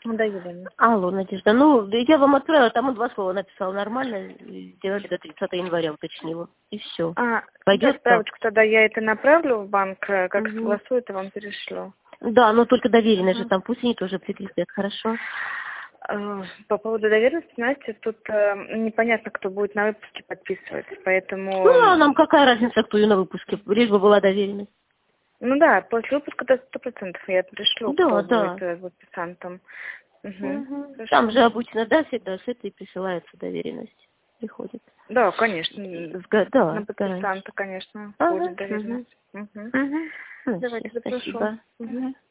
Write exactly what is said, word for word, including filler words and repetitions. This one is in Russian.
Да, Елена. Алло, Надежда. Ну, я вам отправила, там он два слова написал. Нормально, сделали до тридцатого января, уточнила. И все. А, Пойдет справочку тогда я это направлю в банк, как угу. согласуют, и вам перешлю. Да, но только доверенность угу. же там, пусть они тоже прикрепят, хорошо? По поводу доверенности, знаете, тут э, непонятно, кто будет на выпуске подписывать, поэтому... Ну, а нам какая разница, кто ее на выпуске, лишь бы была доверенность. Ну да, после выпуска до сто процентов я пришлю, Да, кто да. будет э, подписантом. Угу. Угу. Там же обычно, да, всегда с этой присылается доверенность, приходит. Да, конечно. С, да, на подписанта, конечно, ага. будет доверенность. Угу. Угу. Угу. Ну, Давайте все, запрошу. спасибо. Угу.